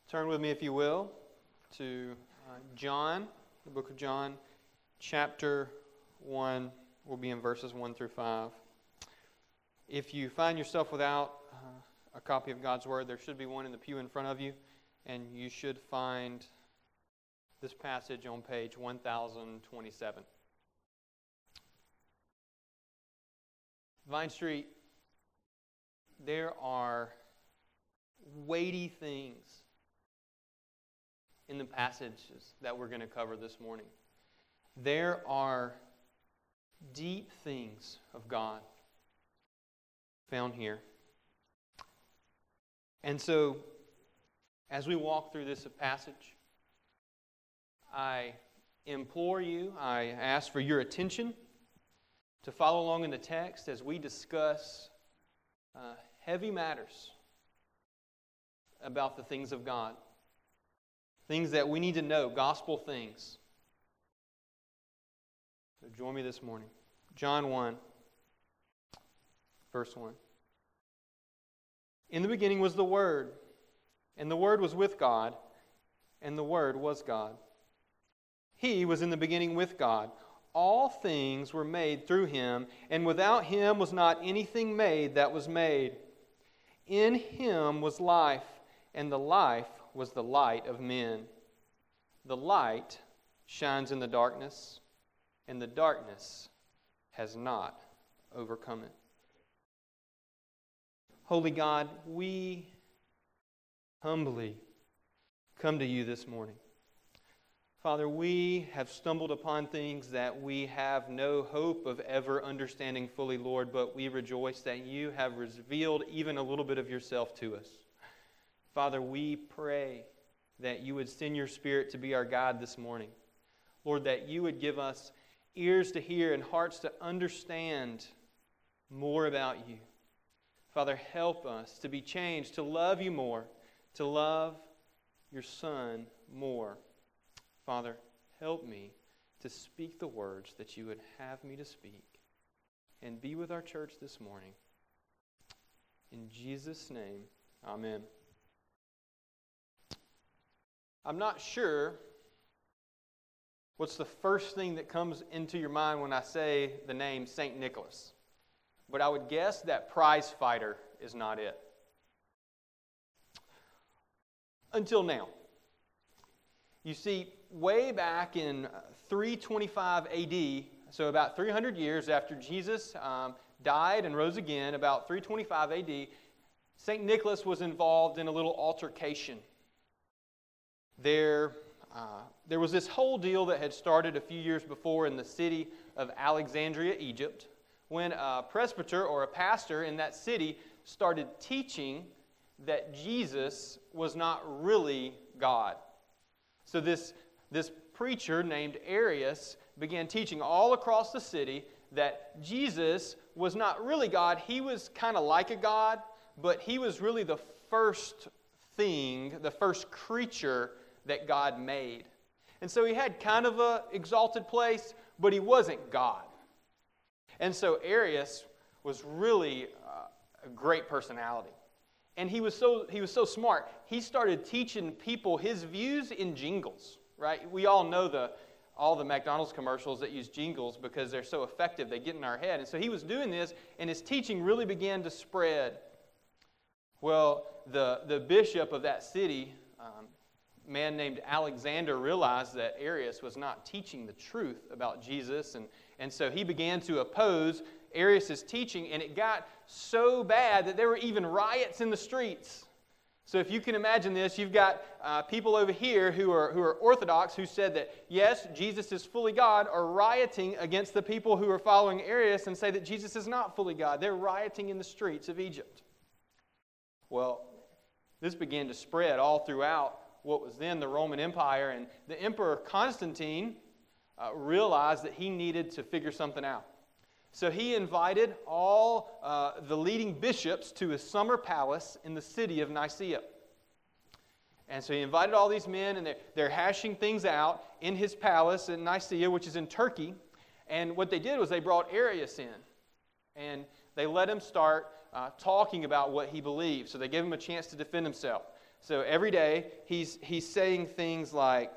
Turn with me, if you will, to John, the book of John, chapter 1. We'll be in verses 1 through 5. If you find yourself without a copy of God's Word, there should be one in the pew in front of you, and you should find this passage on page 1027. Vine Street, there are weighty things in the passages that we're going to cover this morning. There are deep things of God found here. And so, as we walk through this passage, I implore you, I ask for your attention to follow along in the text as we discuss heavy matters about the things of God. Things that we need to know, gospel things. So join me this morning. John 1, verse 1. In the beginning was the Word, and the Word was with God, and the Word was God. He was in the beginning with God. All things were made through Him, and without Him was not anything made that was made. In Him was life, and the life was the light of men. The light shines in the darkness, and the darkness has not overcome it. Holy God, we humbly come to you this morning. Father, we have stumbled upon things that we have no hope of ever understanding fully, Lord, but we rejoice that you have revealed even a little bit of yourself to us. Father, we pray that you would send your Spirit to be our guide this morning. Lord, that you would give us ears to hear and hearts to understand more about you. Father, help us to be changed, to love you more, to love your Son more. Father, help me to speak the words that you would have me to speak, and be with our church this morning. In Jesus' name, amen. I'm not sure what's the first thing that comes into your mind when I say the name St. Nicholas, but I would guess that prize fighter is not it. Until now. You see, way back in 325 AD, so about 300 years after Jesus died and rose again, about 325 AD, St. Nicholas was involved in a little altercation. There was this whole deal that had started a few years before in the city of Alexandria, Egypt, when a presbyter or a pastor in that city started teaching that Jesus was not really God. So this preacher named Arius began teaching all across the city that Jesus was not really God. He was kind of like a God, but he was really the first thing, the first creature that God made. And so he had kind of an exalted place, but he wasn't God. And so Arius was really a great personality. And he was so smart. He started teaching people his views in jingles, right? We all know all the McDonald's commercials that use jingles because they're so effective. They get in our head. And so he was doing this, and his teaching really began to spread. Well, the bishop of that city, a man named Alexander, realized that Arius was not teaching the truth about Jesus, and so he began to oppose Arius' teaching, and it got so bad that there were even riots in the streets. So if you can imagine this, you've got people over here who are Orthodox who said that, yes, Jesus is fully God, are rioting against the people who are following Arius and say that Jesus is not fully God. They're rioting in the streets of Egypt. Well, this began to spread all throughout what was then the Roman Empire, and the Emperor Constantine realized that he needed to figure something out. So he invited all the leading bishops to his summer palace in the city of Nicaea. And so he invited all these men, and they're hashing things out in his palace in Nicaea, which is in Turkey. And what they did was they brought Arius in, and they let him start talking about what he believed. So they gave him a chance to defend himself. So every day he's saying things like,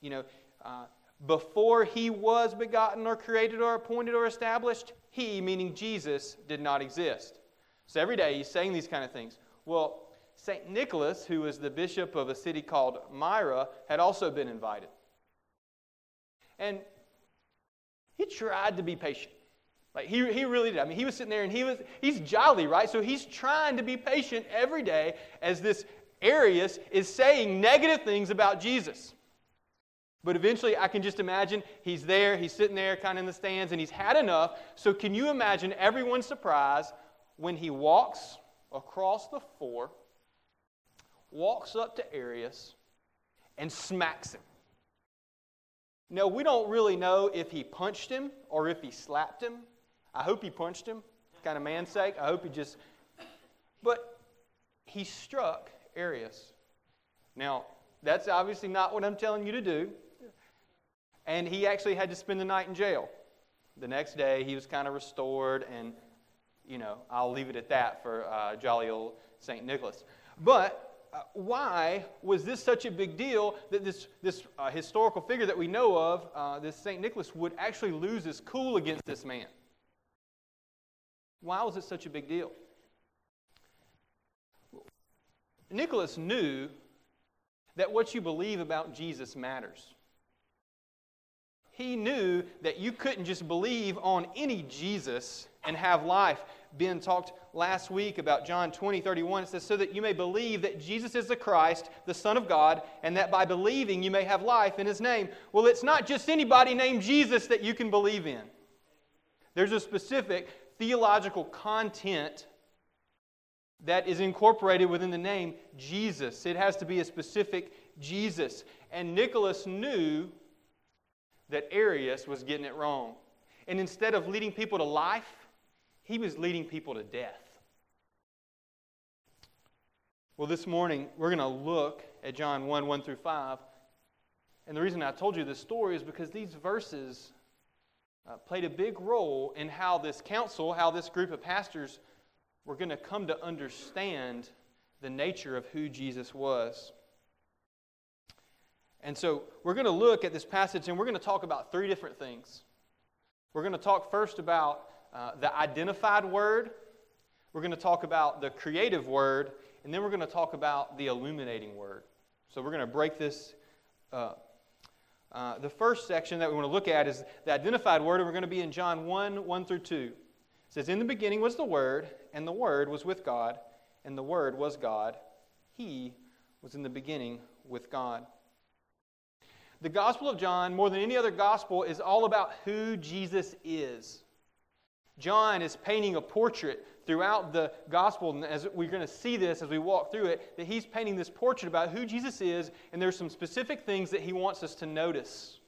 before he was begotten or created or appointed or established, he, meaning Jesus, did not exist. So every day he's saying these kind of things. Well, St. Nicholas, who was the bishop of a city called Myra, had also been invited. And he tried to be patient. Like he really did. I mean, he was sitting there and he's jolly, right? So he's trying to be patient every day as this Arius is saying negative things about Jesus. But eventually, I can just imagine he's there, he's sitting there kind of in the stands, and he's had enough. So can you imagine everyone's surprise when he walks across the floor, walks up to Arius, and smacks him? Now, we don't really know if he punched him or if he slapped him. I hope he punched him, kind of man's sake. I hope he just... But he struck Arius. Now, that's obviously not what I'm telling you to do. And he actually had to spend the night in jail. The next day, he was kind of restored, and, I'll leave it at that for jolly old St. Nicholas. But why was this such a big deal that this historical figure that we know of, this St. Nicholas, would actually lose his cool against this man? Why was it such a big deal? Nicholas knew that what you believe about Jesus matters. He knew that you couldn't just believe on any Jesus and have life. Ben talked last week about John 20:31. It says, so that you may believe that Jesus is the Christ, the Son of God, and that by believing you may have life in His name. Well, it's not just anybody named Jesus that you can believe in. There's a specific theological content that is incorporated within the name Jesus. It has to be a specific Jesus. And Nicholas knew that Arius was getting it wrong. And instead of leading people to life, he was leading people to death. Well, this morning, we're going to look at John 1 through 5. And the reason I told you this story is because these verses played a big role in how this council, how this group of pastors were going to come to understand the nature of who Jesus was. And so we're going to look at this passage and we're going to talk about three different things. We're going to talk first about the identified word. We're going to talk about the creative word. And then we're going to talk about the illuminating word. So we're going to break this up. The first section that we want to look at is the identified word, and we're going to be in John 1 through 2. It says, in the beginning was the Word, and the Word was with God, and the Word was God. He was in the beginning with God. The Gospel of John, more than any other gospel, is all about who Jesus is. John is painting a portrait throughout the gospel, and as we're going to see this as we walk through it, that he's painting this portrait about who Jesus is, and there's some specific things that he wants us to notice.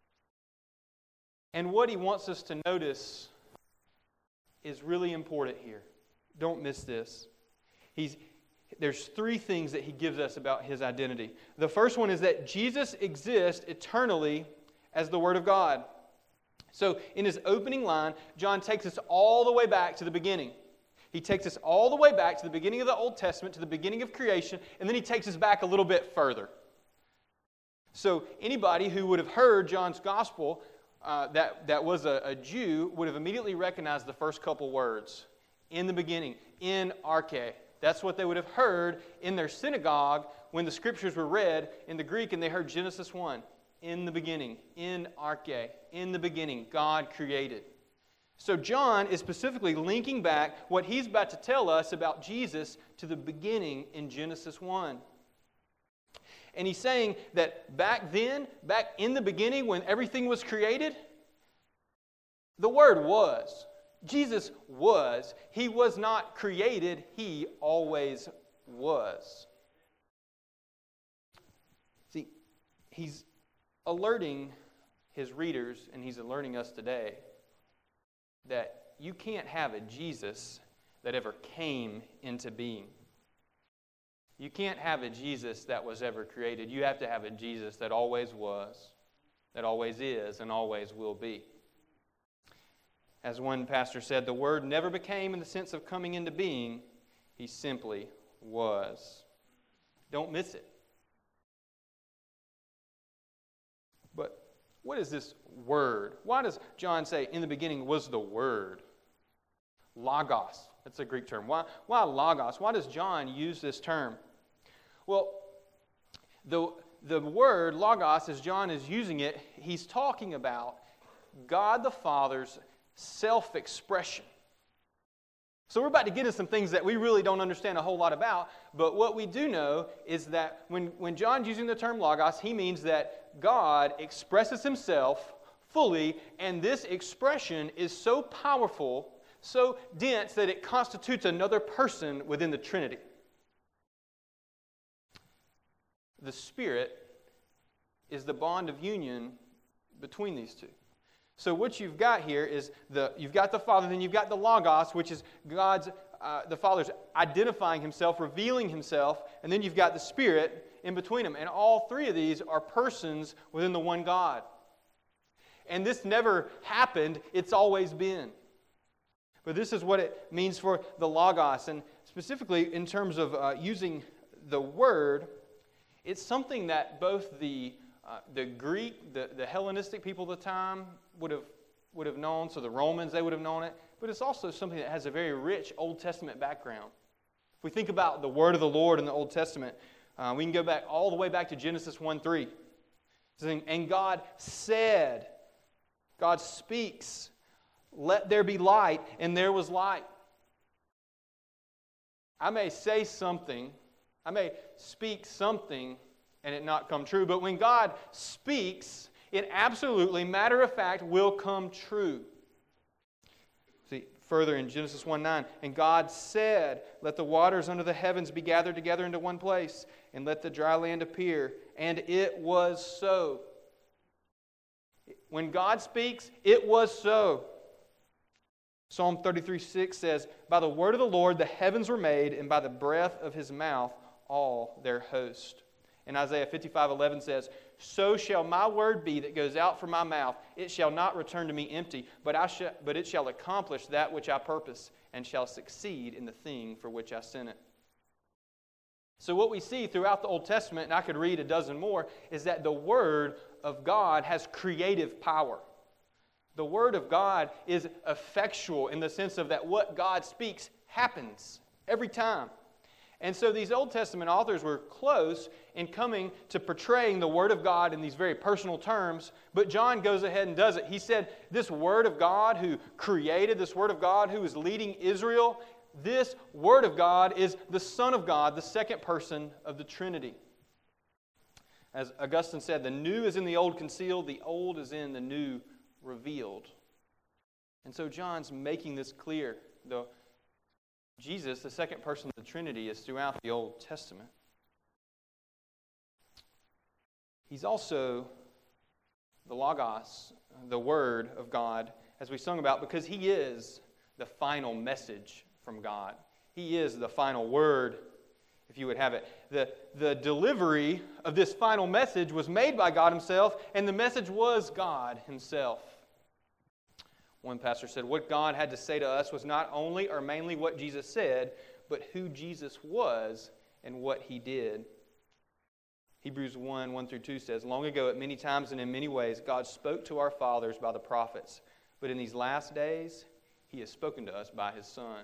And what he wants us to notice is really important here. Don't miss this. There's three things that he gives us about his identity. The first one is that Jesus exists eternally as the Word of God. So in his opening line, John takes us all the way back to the beginning. He takes us all the way back to the beginning of the Old Testament, to the beginning of creation, and then he takes us back a little bit further. So anybody who would have heard John's gospel that was a Jew would have immediately recognized the first couple words. In the beginning, in arche. That's what they would have heard in their synagogue when the scriptures were read in the Greek and they heard Genesis 1. In the beginning, in arche, in the beginning, God created. So John is specifically linking back what he's about to tell us about Jesus to the beginning in Genesis 1. And he's saying that back then, back in the beginning when everything was created, the Word was. Jesus was. He was not created. He always was. See, he's alerting his readers, and he's alerting us today, that you can't have a Jesus that ever came into being. You can't have a Jesus that was ever created. You have to have a Jesus that always was, that always is, and always will be. As one pastor said, the Word never became in the sense of coming into being. He simply was. Don't miss it. But what is this word? Why does John say, in the beginning was the word? Logos. That's a Greek term. Why logos? Why does John use this term? Well, the word logos, as John is using it, he's talking about God the Father's self-expression. So we're about to get into some things that we really don't understand a whole lot about, but what we do know is that when John's using the term logos, he means that God expresses himself fully, and this expression is so powerful, so dense, that it constitutes another person within the Trinity. The Spirit is the bond of union between these two. So what you've got here is you've got the Father, then you've got the Logos, which is the Father's identifying himself, revealing himself, and then you've got the Spirit in between them. And all three of these are persons within the one God. And this never happened, it's always been. But this is what it means for the Logos. And specifically in terms of using the word, it's something that both the Greek, the Hellenistic people of the time would have known, so the Romans, they would have known it, but it's also something that has a very rich Old Testament background. If we think about the word of the Lord in the Old Testament, we can go back all the way back to Genesis 1:3. And God said, God speaks, let there be light, and there was light. I may say something, I may speak something, and it not come true. But when God speaks, it absolutely, matter of fact, will come true. See, further in Genesis 1:9, and God said, let the waters under the heavens be gathered together into one place, and let the dry land appear. And it was so. When God speaks, it was so. Psalm 33:6 says, by the word of the Lord the heavens were made, and by the breath of his mouth all their host. And Isaiah 55:11 says, so shall my word be that goes out from my mouth. It shall not return to me empty, but it shall accomplish that which I purpose, and shall succeed in the thing for which I sent it. So what we see throughout the Old Testament, and I could read a dozen more, is that the Word of God has creative power. The Word of God is effectual in the sense of that what God speaks happens every time. And so these Old Testament authors were close in coming to portraying the Word of God in these very personal terms, but John goes ahead and does it. He said, this Word of God who created, this Word of God who is leading Israel, this Word of God is the Son of God, the second person of the Trinity. As Augustine said, the new is in the old concealed, the old is in the new revealed. And so John's making this clear. Jesus, the second person of the Trinity, is throughout the Old Testament. He's also the Logos, the Word of God, as we sung about, because He is the final message from God. He is the final word, if you would have it. The delivery of this final message was made by God Himself, and the message was God Himself. One pastor said, what God had to say to us was not only or mainly what Jesus said, but who Jesus was and what He did. Hebrews 1:1-2 says, long ago at many times and in many ways, God spoke to our fathers by the prophets, but in these last days, He has spoken to us by His Son.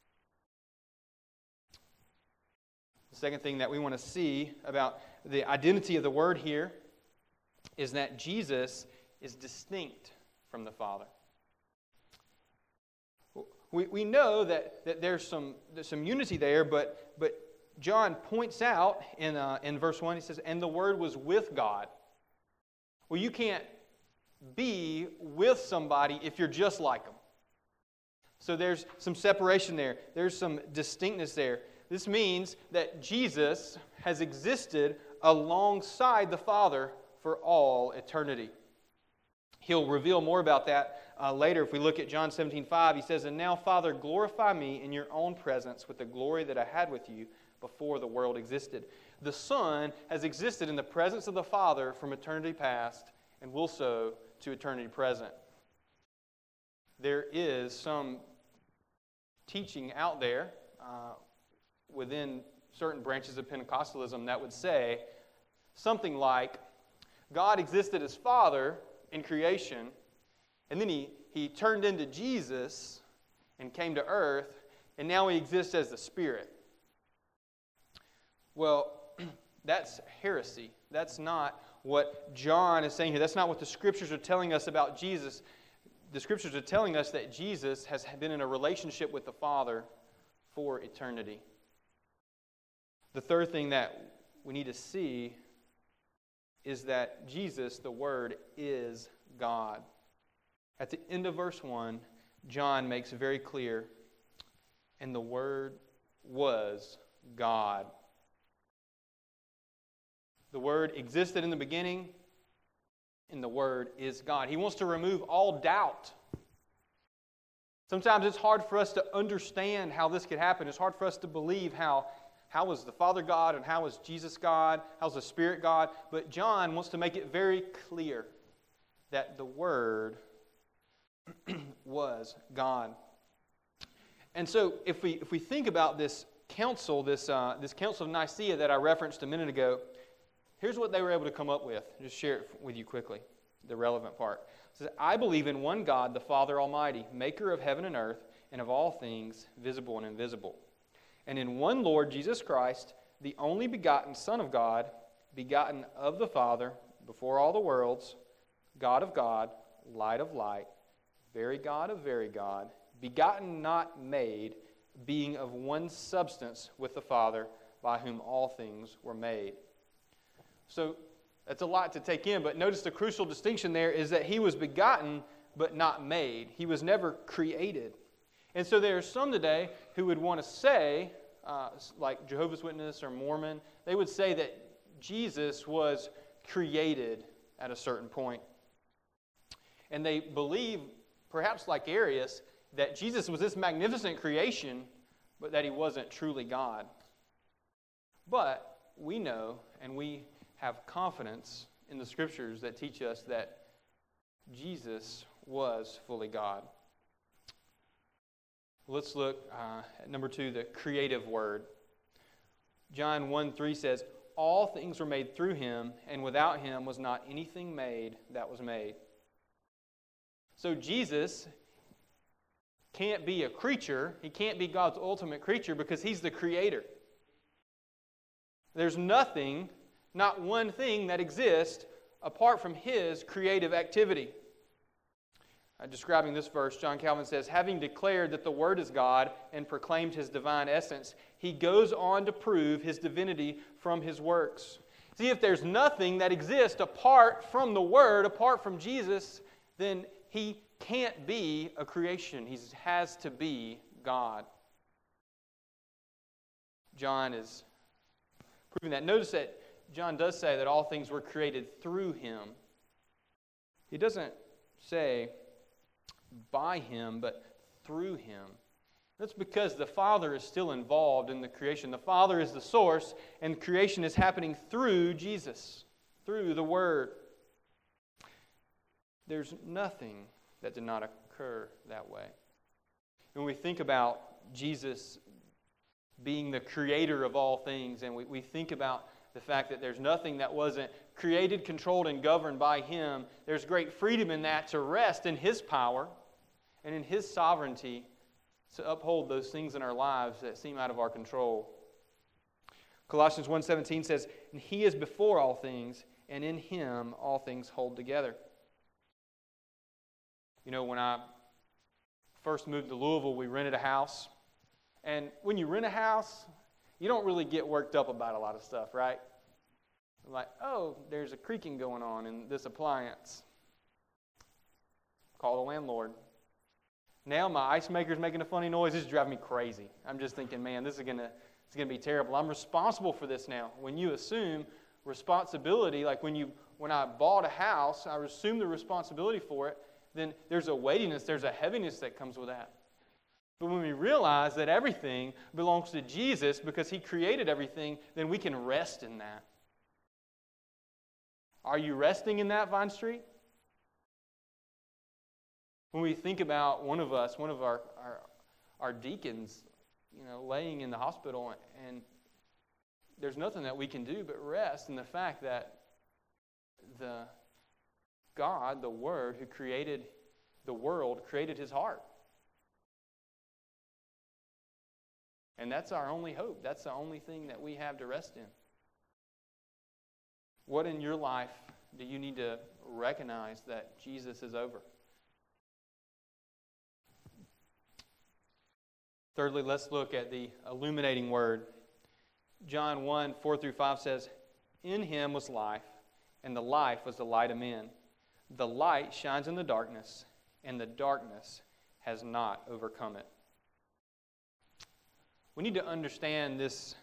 The second thing that we want to see about the identity of the Word here is that Jesus is distinct from the Father. We know that there's some unity there, but John points out in verse 1, he says, and the Word was with God. Well, you can't be with somebody if you're just like them. So there's some separation there. There's some distinctness there. This means that Jesus has existed alongside the Father for all eternity. He'll reveal more about that later. If we look at John 17:5, he says, and now, Father, glorify me in your own presence with the glory that I had with you before the world existed. The Son has existed in the presence of the Father from eternity past and will so to eternity present. There is some teaching out there within certain branches of Pentecostalism that would say something like, God existed as Father in creation, and then he turned into Jesus and came to earth, and now he exists as the Spirit. Well, that's heresy. That's not what John is saying here. That's not what the Scriptures are telling us about Jesus. The Scriptures are telling us that Jesus has been in a relationship with the Father for eternity. The third thing that we need to see is that Jesus, the Word, is God. At the end of verse 1, John makes it very clear, and the Word was God. The Word existed in the beginning, and the Word is God. He wants to remove all doubt. Sometimes it's hard for us to understand how this could happen. It's hard for us to believe how was the Father God and how is Jesus God, how's the Spirit God. But John wants to make it very clear that the Word was God. And so if we think about this council, this council of Nicaea that I referenced a minute ago, here's what they were able to come up with. I'll just share it with you quickly, the relevant part. It says, I believe in one God, the Father Almighty, maker of heaven and earth, and of all things visible and invisible. And in one Lord Jesus Christ, the only begotten Son of God, begotten of the Father, before all the worlds, God of God, light of light, very God of very God, begotten not made, being of one substance with the Father, by whom all things were made. So that's a lot to take in, but notice the crucial distinction there is that he was begotten but not made. He was never created. And so there are some today who would want to say, like Jehovah's Witness or Mormon, they would say that Jesus was created at a certain point. And they believe, perhaps like Arius, that Jesus was this magnificent creation, but that he wasn't truly God. But we know, and we have confidence in the Scriptures that teach us that Jesus was fully God. Let's look at number 2, the creative word. John 1:3 says, all things were made through him, and without him was not anything made that was made. So Jesus can't be a creature. He can't be God's ultimate creature because he's the creator. There's nothing, not one thing that exists apart from his creative activity. Describing this verse, John Calvin says, having declared that the Word is God and proclaimed his divine essence, he goes on to prove his divinity from his works. See, if there's nothing that exists apart from the Word, apart from Jesus, then he can't be a creation. He has to be God. John is proving that. Notice that John does say that all things were created through him. He doesn't say by him, but through him. That's because the Father is still involved in the creation. The Father is the source, and creation is happening through Jesus, through the Word. There's nothing that did not occur that way. When we think about Jesus being the creator of all things, and we think about the fact that there's nothing that wasn't created, controlled, and governed by him, there's great freedom in that to rest in his power and in his sovereignty to uphold those things in our lives that seem out of our control. Colossians 1:17 says, and he is before all things, and in him all things hold together. You know, when I first moved to Louisville, we rented a house. And when you rent a house, you don't really get worked up about a lot of stuff, right? Like, oh, there's a creaking going on in this appliance. Call the landlord. Now my ice maker's making a funny noise. This is driving me crazy. I'm just thinking, man, this is gonna be terrible. I'm responsible for this now. When you assume responsibility, like when I bought a house, I assumed the responsibility for it, then there's a weightiness, there's a heaviness that comes with that. But when we realize that everything belongs to Jesus because he created everything, then we can rest in that. Are you resting in that, Vine Street? When we think about one of our deacons, laying in the hospital, and there's nothing that we can do but rest in the fact that the God, the Word, who created the world, created his heart. And that's our only hope. That's the only thing that we have to rest in. What in your life do you need to recognize that Jesus is over? Thirdly, let's look at the illuminating word. John 1, 4 through 5 says, "In him was life, and the life was the light of men. The light shines in the darkness, and the darkness has not overcome it." We need to understand this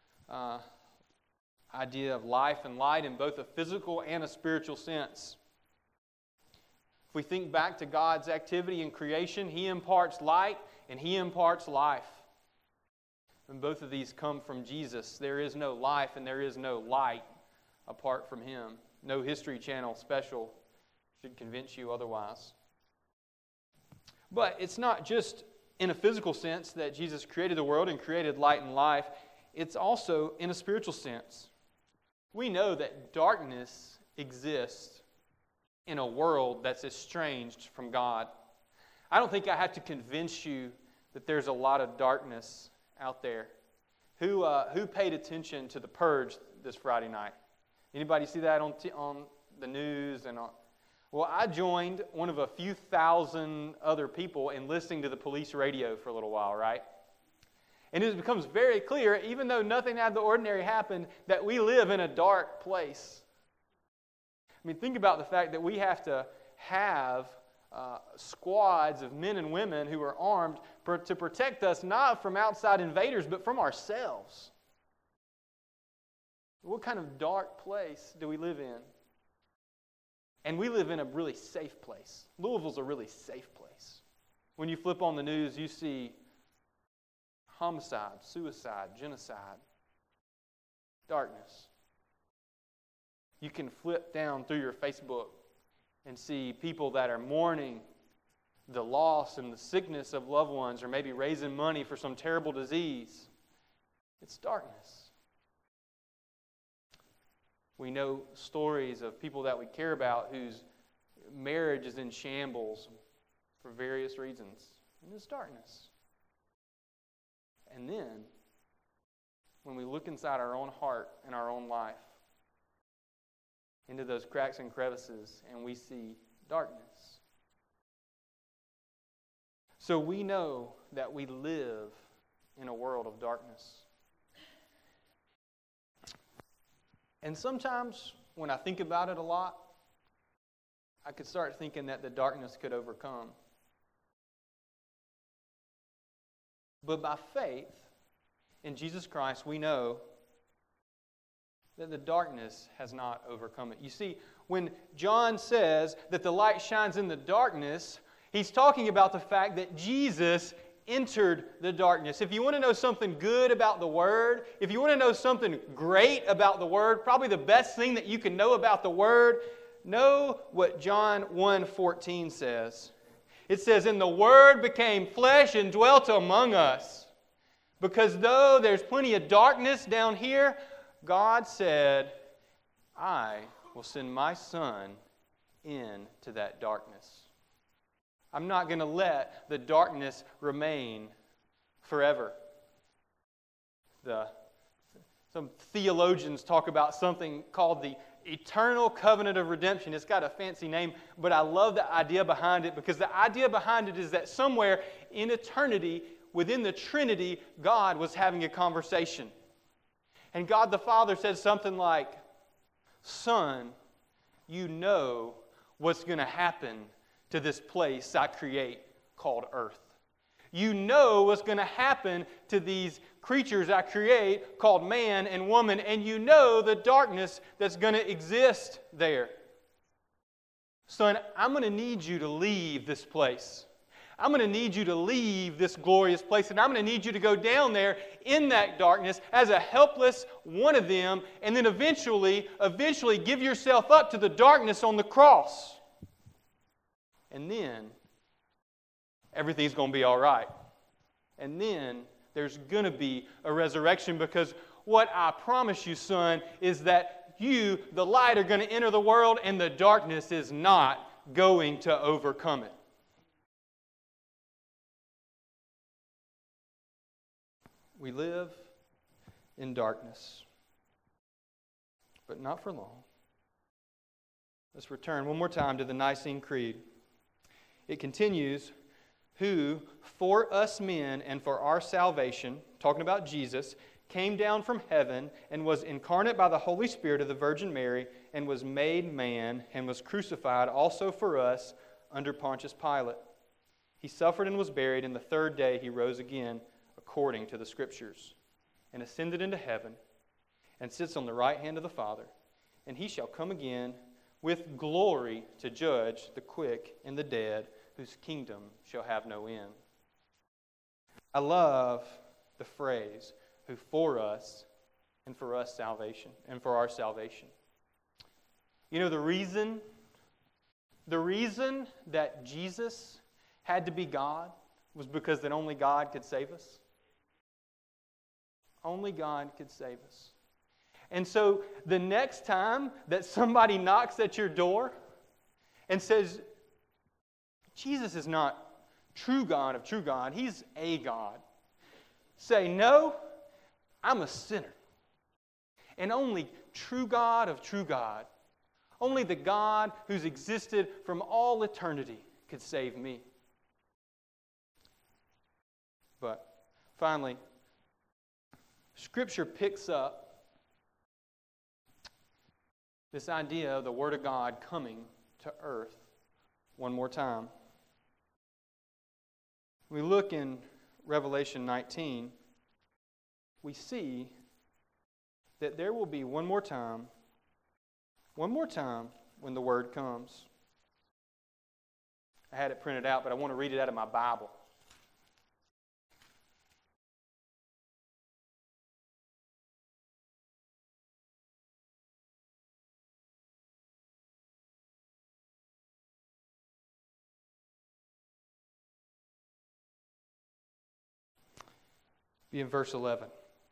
idea of life and light in both a physical and a spiritual sense. If we think back to God's activity in creation, He imparts light and He imparts life. And both of these come from Jesus. There is no life and there is no light apart from Him. No History Channel special should convince you otherwise. But it's not just in a physical sense that Jesus created the world and created light and life. It's also in a spiritual sense. We know that darkness exists in a world that's estranged from God. I don't think I have to convince you that there's a lot of darkness out there. Who paid attention to The Purge this Friday night? Anybody see that on the news and on? Well, I joined one of a few thousand other people in listening to the police radio for a little while, right? And it becomes very clear, even though nothing out of the ordinary happened, that we live in a dark place. I mean, think about the fact that we have to have squads of men and women who are armed to protect us not from outside invaders, but from ourselves. What kind of dark place do we live in? And we live in a really safe place. Louisville's a really safe place. When you flip on the news, you see homicide, suicide, genocide, darkness. You can flip down through your Facebook and see people that are mourning the loss and the sickness of loved ones, or maybe raising money for some terrible disease. It's darkness. We know stories of people that we care about whose marriage is in shambles for various reasons. And it's darkness. And then, when we look inside our own heart and our own life, into those cracks and crevices, and we see darkness. So we know that we live in a world of darkness. And sometimes, when I think about it a lot, I could start thinking that the darkness could overcome. But by faith in Jesus Christ, we know that the darkness has not overcome it. You see, when John says that the light shines in the darkness, he's talking about the fact that Jesus entered the darkness. If you want to know something good about the Word, if you want to know something great about the Word, probably the best thing that you can know about the Word, know what John 1:14 says. It says, "And the Word became flesh and dwelt among us." Because though there's plenty of darkness down here, God said, "I will send my Son into that darkness. I'm not going to let the darkness remain forever." Some theologians talk about something called the eternal covenant of redemption. It's got a fancy name, but I love the idea behind it, because the idea behind it is that somewhere in eternity, within the Trinity, God was having a conversation. And God the Father said something like, "Son, you know what's going to happen to this place I create called earth. You know what's going to happen to these creatures I create called man and woman, and you know the darkness that's going to exist there. Son, I'm going to need you to leave this place. I'm going to need you to leave this glorious place, and I'm going to need you to go down there in that darkness as a helpless one of them, and then eventually give yourself up to the darkness on the cross. And then everything's going to be all right. And then there's going to be a resurrection, because what I promise you, son, is that you, the light, are going to enter the world, and the darkness is not going to overcome it. We live in darkness, but not for long. Let's return one more time to the Nicene Creed. It continues, who for us men and for our salvation, talking about Jesus, came down from heaven and was incarnate by the Holy Spirit of the Virgin Mary and was made man and was crucified also for us under Pontius Pilate. He suffered and was buried, and the third day he rose again according to the Scriptures, and ascended into heaven, and sits on the right hand of the Father. And he shall come again with glory to judge the quick and the dead, whose kingdom shall have no end. I love the phrase, who for us and for us salvation, and for our salvation. You know, the reason that Jesus had to be God was because that only God could save us. Only God could save us. And so the next time that somebody knocks at your door and says, Jesus is not true God of true God, He's a God, say, no, I'm a sinner. And only true God of true God, only the God who's existed from all eternity could save me. But finally, Scripture picks up this idea of the Word of God coming to earth one more time. We look in Revelation 19, we see that there will be one more time when the Word comes. I had it printed out, but I want to read it out of my Bible. Be in verse 11.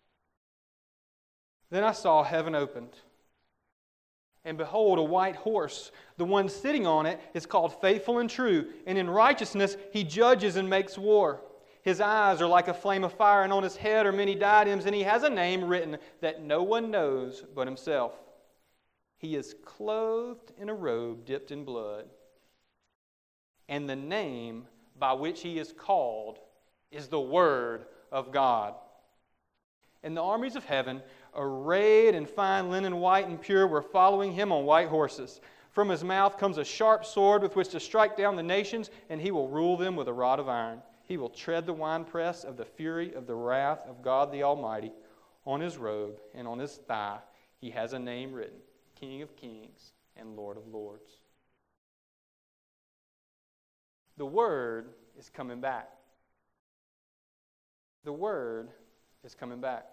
Then I saw heaven opened, and behold, a white horse. The one sitting on it is called Faithful and True, and in righteousness he judges and makes war. His eyes are like a flame of fire, and on his head are many diadems, and he has a name written that no one knows but himself. He is clothed in a robe dipped in blood, and the name by which he is called is the Word of God. And the armies of heaven, arrayed in fine linen, white and pure, were following him on white horses. From his mouth comes a sharp sword with which to strike down the nations, and he will rule them with a rod of iron. He will tread the winepress of the fury of the wrath of God the Almighty. On his robe and on his thigh he has a name written, King of Kings and Lord of Lords. The Word is coming back. The Word is coming back.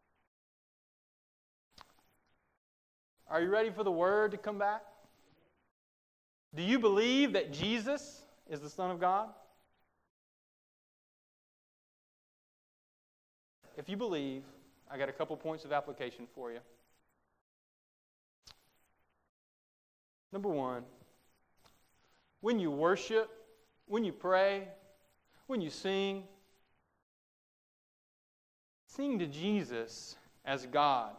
Are you ready for the Word to come back? Do you believe that Jesus is the Son of God? If you believe, I got a couple points of application for you. Number one, when you worship, when you pray, when you sing to Jesus as God.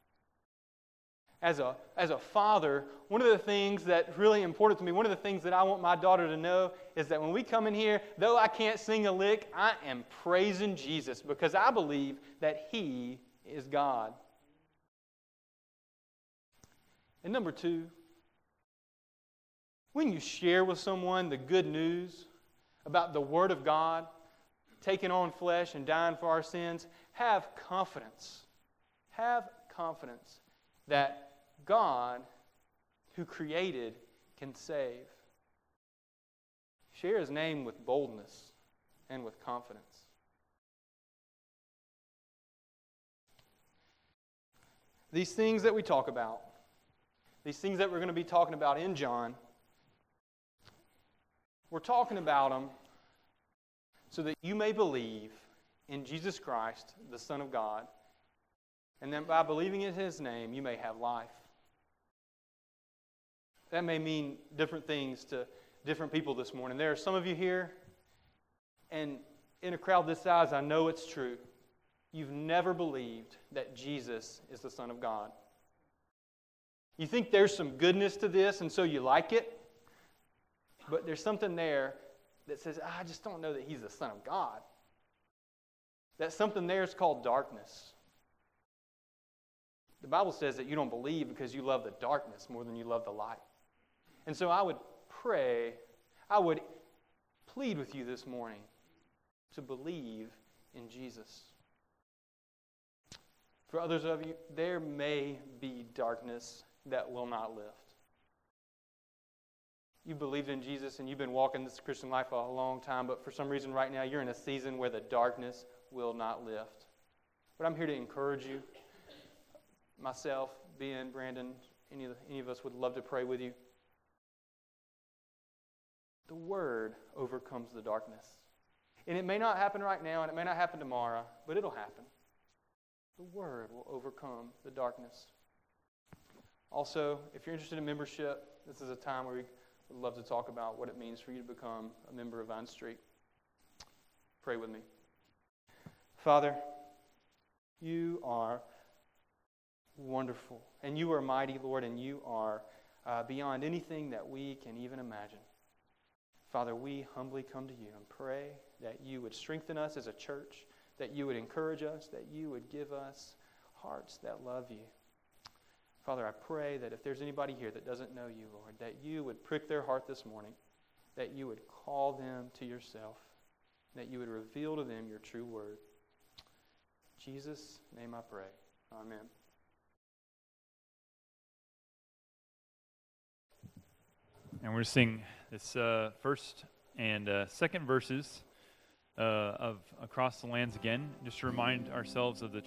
As a father, one of the things that's really important to me, one of the things that I want my daughter to know is that when we come in here, though I can't sing a lick, I am praising Jesus because I believe that He is God. And number two, when you share with someone the good news about the Word of God, taking on flesh and dying for our sins, have confidence. Have confidence that God, who created, can save. Share His name with boldness and with confidence. These things that we talk about, these things that we're going to be talking about in John, we're talking about them so that you may believe in Jesus Christ, the Son of God, And then by believing in His name, you may have life. That may mean different things to different people this morning. There are some of you here, and in a crowd this size, I know it's true. You've never believed that Jesus is the Son of God. You think there's some goodness to this, and so you like it, but there's something there that says, I just don't know that He's the Son of God. That something there is called darkness. The Bible says that you don't believe because you love the darkness more than you love the light. And so I would pray, I would plead with you this morning to believe in Jesus. For others of you, there may be darkness that will not lift. You believed in Jesus and you've been walking this Christian life a long time, but for some reason right now you're in a season where the darkness will not lift. But I'm here to encourage you. Myself, Ben, Brandon, any of us would love to pray with you. The Word overcomes the darkness. And it may not happen right now, and it may not happen tomorrow, but it'll happen. The Word will overcome the darkness. Also, if you're interested in membership, this is a time where we would love to talk about what it means for you to become a member of Vine Street. Pray with me. Father, you are wonderful, and you are mighty, Lord, and you are beyond anything that we can even imagine. Father, we humbly come to you and pray that you would strengthen us as a church, that you would encourage us, that you would give us hearts that love you. Father, I pray that if there's anybody here that doesn't know you, Lord, that you would prick their heart this morning, that you would call them to yourself, that you would reveal to them your true word. In Jesus' name I pray. Amen. And we're sing this first and second verses of Across the Lands again, just to remind ourselves of the